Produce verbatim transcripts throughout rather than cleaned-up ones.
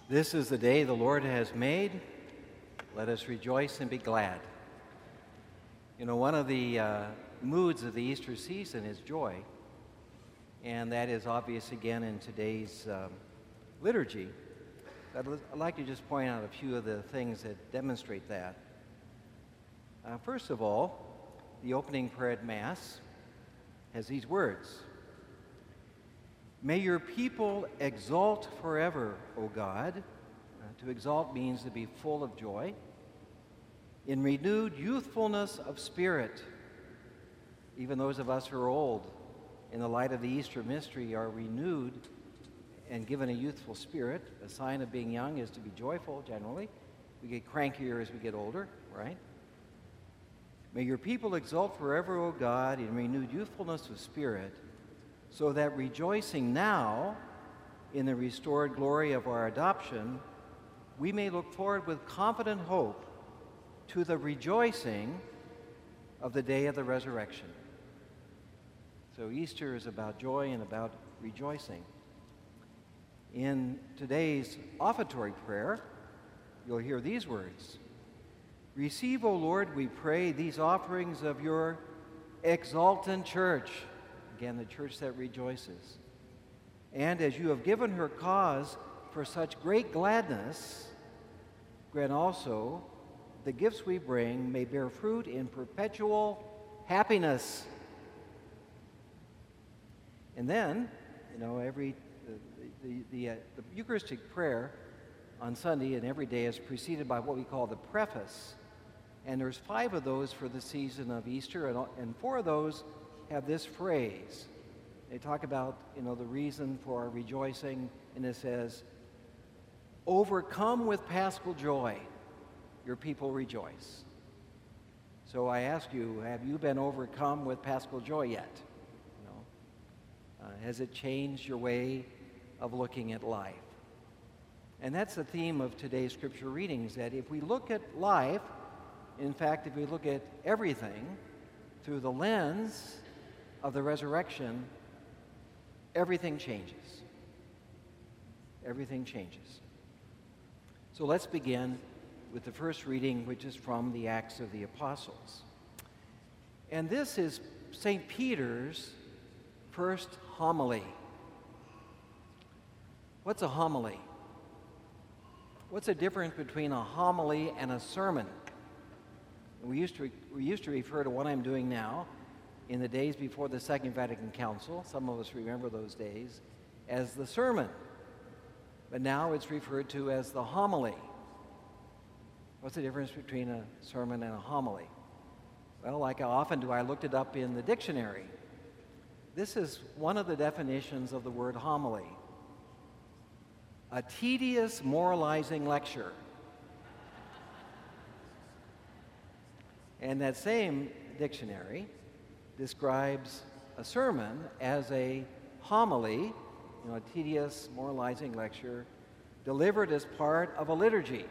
This is the day the Lord has made. Let us rejoice and be glad. You know, one of the uh, moods of the Easter season is joy, and that is obvious again in today's um, liturgy. I'd, I'd like to just point out a few of the things that demonstrate that. Uh, first of all, the opening prayer at Mass has these words: "May your people exult forever, O God." Uh, to exalt means to be full of joy. "In renewed youthfulness of spirit." Even those of us who are old, in the light of the Easter mystery, are renewed and given a youthful spirit. A sign of being young is to be joyful, generally. We get crankier as we get older, right? "May your people exult forever, O God, in renewed youthfulness of spirit, so that rejoicing now in the restored glory of our adoption, we may look forward with confident hope to the rejoicing of the day of the resurrection." So Easter is about joy and about rejoicing. In today's offertory prayer, you'll hear these words: "Receive, O Lord, we pray, these offerings of your exultant church." Again, the church that rejoices. "And as you have given her cause for such great gladness, grant also the gifts we bring may bear fruit in perpetual happiness." And then, you know, every the the, the, uh, the Eucharistic prayer on Sunday and every day is preceded by what we call the preface. And there's five of those for the season of Easter, and, and four of those have this phrase. They talk about, you know, the reason for our rejoicing, and it says, "Overcome with paschal joy, your people rejoice." So I ask you, have you been overcome with paschal joy yet? You know, uh, has it changed your way of looking at life? And that's the theme of today's scripture readings, that if we look at life, in fact, if we look at everything through the lens of the resurrection, everything changes. Everything changes. So let's begin with the first reading, which is from the Acts of the Apostles. And this is Saint Peter's first homily. What's a homily? What's the difference between a homily and a sermon? We used to we used to refer to what I'm doing now in the days before the Second Vatican Council, some of us remember those days, as the sermon. But now it's referred to as the homily. What's the difference between a sermon and a homily? Well, like I often do, I looked it up in the dictionary. This is one of the definitions of the word homily: a tedious moralizing lecture. And that same dictionary describes a sermon as a homily, you know, a tedious, moralizing lecture delivered as part of a liturgy.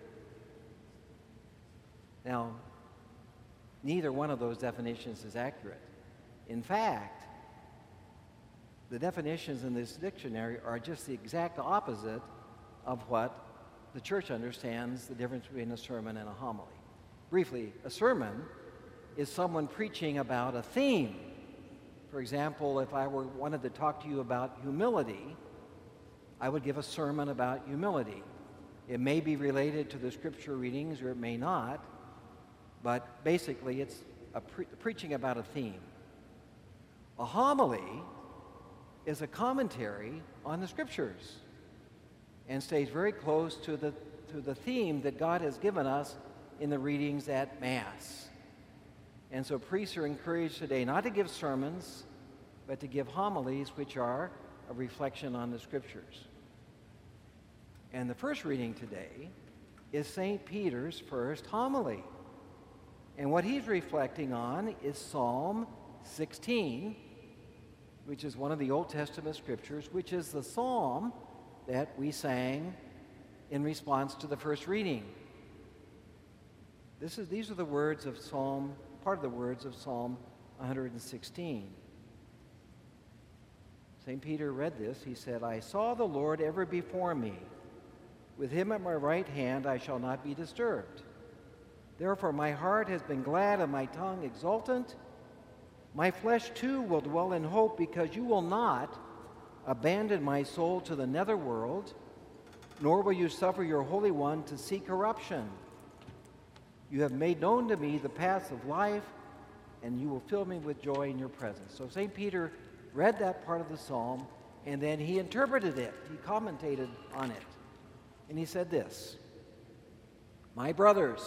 Now, neither one of those definitions is accurate. In fact, the definitions in this dictionary are just the exact opposite of what the church understands the difference between a sermon and a homily. Briefly, a sermon is someone preaching about a theme. For example, if I were wanted to talk to you about humility, I would give a sermon about humility. It may be related to the scripture readings or it may not, but basically it's a pre- preaching about a theme. A homily is a commentary on the scriptures and stays very close to the, to the theme that God has given us in the readings at Mass. And so priests are encouraged today not to give sermons, but to give homilies, which are a reflection on the scriptures. And the first reading today is Saint Peter's first homily. And what he's reflecting on is Psalm sixteen, which is one of the Old Testament scriptures, which is the psalm that we sang in response to the first reading. This is, these are the words of Psalm, part of the words of Psalm one hundred sixteen. Saint Peter read this. He said, "I saw the Lord ever before me, With him at my right hand I shall not be disturbed. Therefore my heart has been glad and my tongue exultant. My flesh too will dwell in hope, because you will not abandon my soul to the netherworld, nor will you suffer your Holy One to see corruption. You have made known to me the paths of life, and you will fill me with joy in your presence. So Saint Peter read that part of the psalm, and then he interpreted it. He commentated on it. And he said this, "My brothers,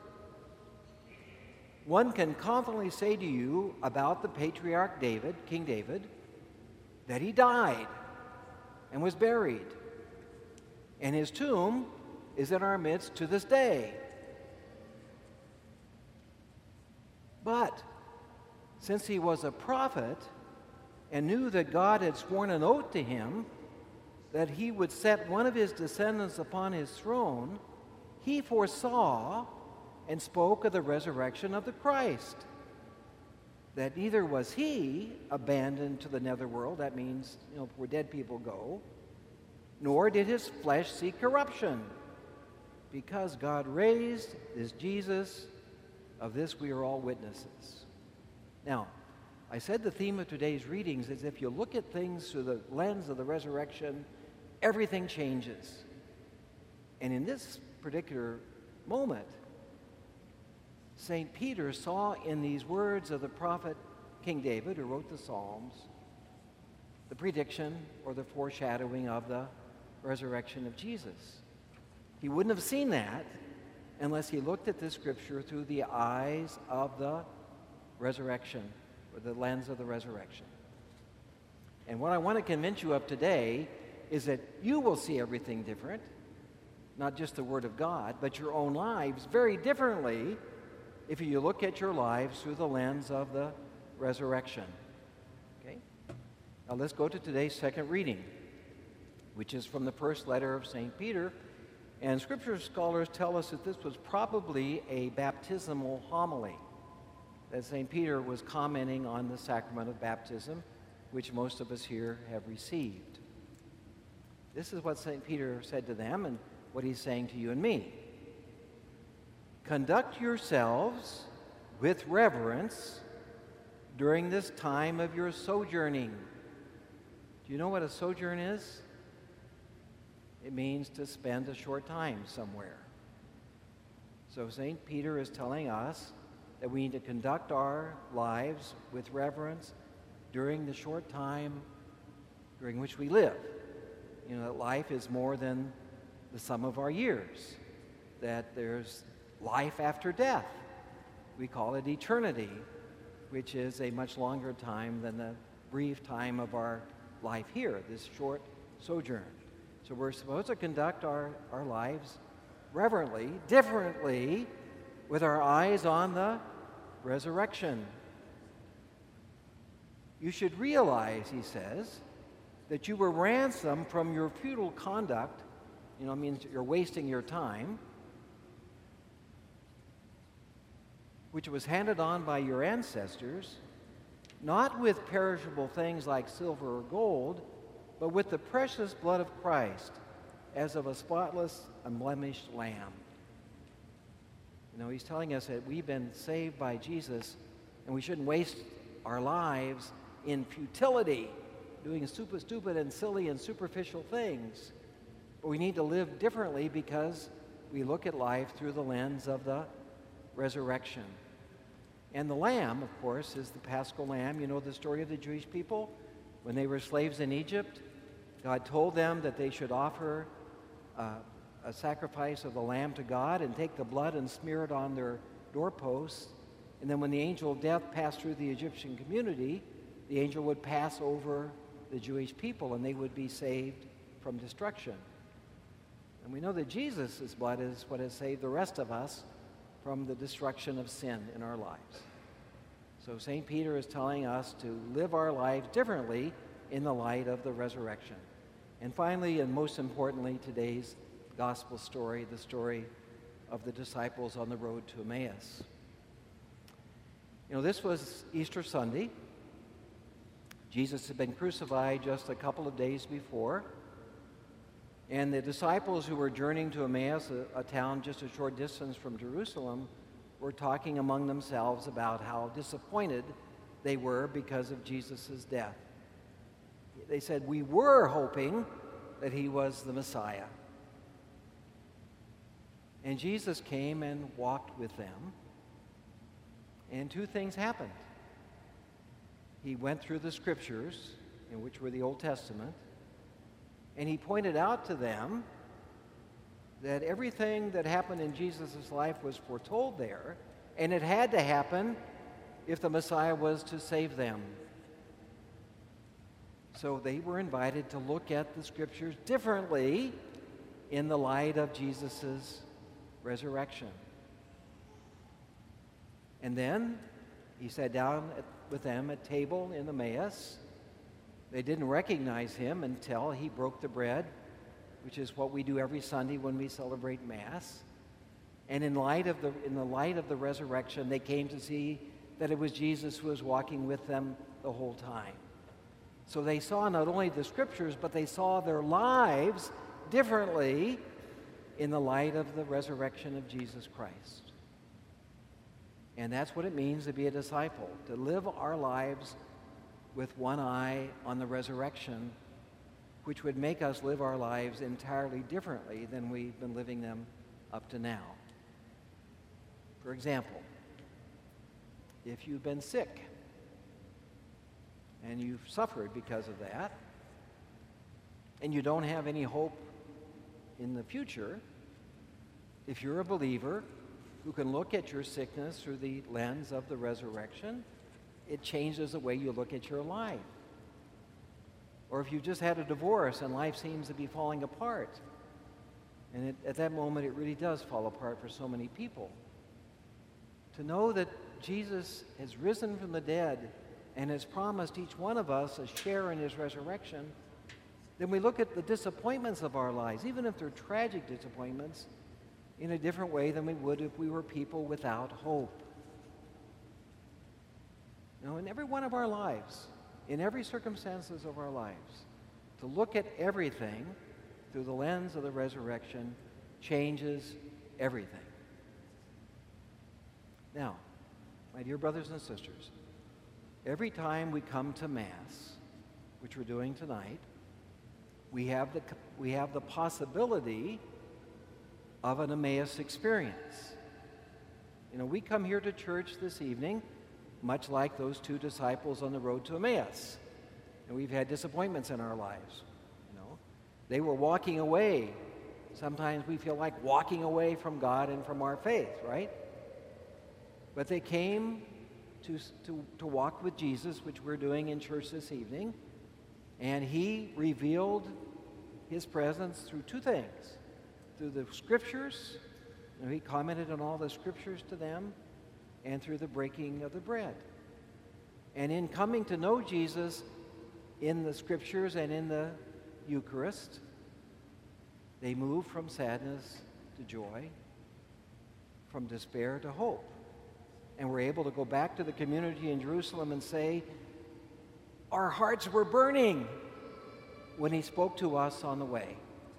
one can confidently say to you about the patriarch David, King David, that he died and was buried, and his tomb is in our midst to this day. But since he was a prophet and knew that God had sworn an oath to him that he would set one of his descendants upon his throne, he foresaw and spoke of the resurrection of the Christ, that neither was he abandoned to the netherworld," that means, you know, where dead people go, "nor did his flesh see corruption, because God raised this Jesus. Of this we are all witnesses." Now, I said the theme of today's readings is if you look at things through the lens of the resurrection, everything changes. And in this particular moment, Saint Peter saw in these words of the prophet King David, who wrote the Psalms, the prediction or the foreshadowing of the resurrection of Jesus. He wouldn't have seen that unless he looked at this scripture through the eyes of the resurrection, or the lens of the resurrection. And what I want to convince you of today is that you will see everything different, not just the Word of God, but your own lives very differently if you look at your lives through the lens of the resurrection. Okay? Now let's go to today's second reading, which is from the first letter of Saint Peter. And Scripture scholars tell us that this was probably a baptismal homily, that Saint Peter was commenting on the sacrament of baptism, which most of us here have received. This is what Saint Peter said to them and what he's saying to you and me. "Conduct yourselves with reverence during this time of your sojourning." Do you know what a sojourn is? It means to spend a short time somewhere. So Saint Peter is telling us that we need to conduct our lives with reverence during the short time during which we live. You know, that life is more than the sum of our years, that there's life after death. We call it eternity, which is a much longer time than the brief time of our life here, this short sojourn. So we're supposed to conduct our, our lives reverently, differently, with our eyes on the resurrection. You should realize, he says, that you were ransomed from your futile conduct. You know, it means you're wasting your time, which was handed on by your ancestors, not with perishable things like silver or gold, but with the precious blood of Christ, as of a spotless, unblemished lamb. You know, he's telling us that we've been saved by Jesus, and we shouldn't waste our lives in futility, doing stupid, stupid and silly and superficial things. But we need to live differently because we look at life through the lens of the resurrection. And the lamb, of course, is the Paschal lamb. You know the story of the Jewish people? When they were slaves in Egypt, God told them that they should offer uh, a sacrifice of the lamb to God and take the blood and smear it on their doorposts. And then when the angel of death passed through the Egyptian community, the angel would pass over the Jewish people and they would be saved from destruction. And we know that Jesus' blood is what has saved the rest of us from the destruction of sin in our lives. So Saint Peter is telling us to live our lives differently in the light of the resurrection. And finally, and most importantly, today's gospel story, the story of the disciples on the road to Emmaus. You know, this was Easter Sunday. Jesus had been crucified just a couple of days before. And the disciples who were journeying to Emmaus, a, a town just a short distance from Jerusalem, were talking among themselves about how disappointed they were because of Jesus' death. They said, "We were hoping that he was the Messiah." And Jesus came and walked with them, and two things happened. He went through the scriptures, in which were the Old Testament, and he pointed out to them that everything that happened in Jesus' life was foretold there, and it had to happen if the Messiah was to save them. So they were invited to look at the scriptures differently in the light of Jesus' resurrection. And then he sat down at, with them at table in Emmaus. They didn't recognize him until he broke the bread, which is what we do every Sunday when we celebrate Mass. And in light of the in the light of the resurrection, they came to see that it was Jesus who was walking with them the whole time. So they saw not only the scriptures, but they saw their lives differently in the light of the resurrection of Jesus Christ. And that's what it means to be a disciple, to live our lives with one eye on the resurrection, which would make us live our lives entirely differently than we've been living them up to now. For example, if you've been sick and you've suffered because of that, and you don't have any hope in the future, if you're a believer who can look at your sickness through the lens of the resurrection, it changes the way you look at your life. Or if you just had a divorce and life seems to be falling apart, and it, at that moment it really does fall apart for so many people, to know that Jesus has risen from the dead and has promised each one of us a share in his resurrection, then we look at the disappointments of our lives, even if they're tragic disappointments, in a different way than we would if we were people without hope. You know, in every one of our lives, in every circumstances of our lives, to look at everything through the lens of the resurrection changes everything. Now, my dear brothers and sisters, every time we come to Mass, which we're doing tonight, we have the, we have the possibility of an Emmaus experience. You know, we come here to church this evening much like those two disciples on the road to Emmaus. And we've had disappointments in our lives. You know, they were walking away. Sometimes we feel like walking away from God and from our faith, right? But they came to, to, to walk with Jesus, which we're doing in church this evening, and he revealed his presence through two things. Through the scriptures, you know, he commented on all the scriptures to them, and through the breaking of the bread. And in coming to know Jesus in the scriptures and in the Eucharist, they moved from sadness to joy, from despair to hope. And were able to go back to the community in Jerusalem and say, our hearts were burning when he spoke to us on the way.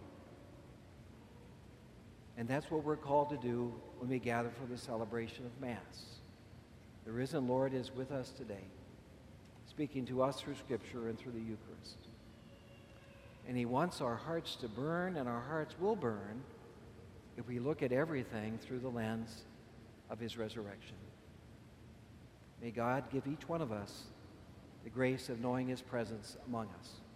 And that's what we're called to do when we gather for the celebration of Mass. The risen Lord is with us today, speaking to us through Scripture and through the Eucharist. And he wants our hearts to burn, and our hearts will burn if we look at everything through the lens of his resurrection. May God give each one of us the grace of knowing his presence among us.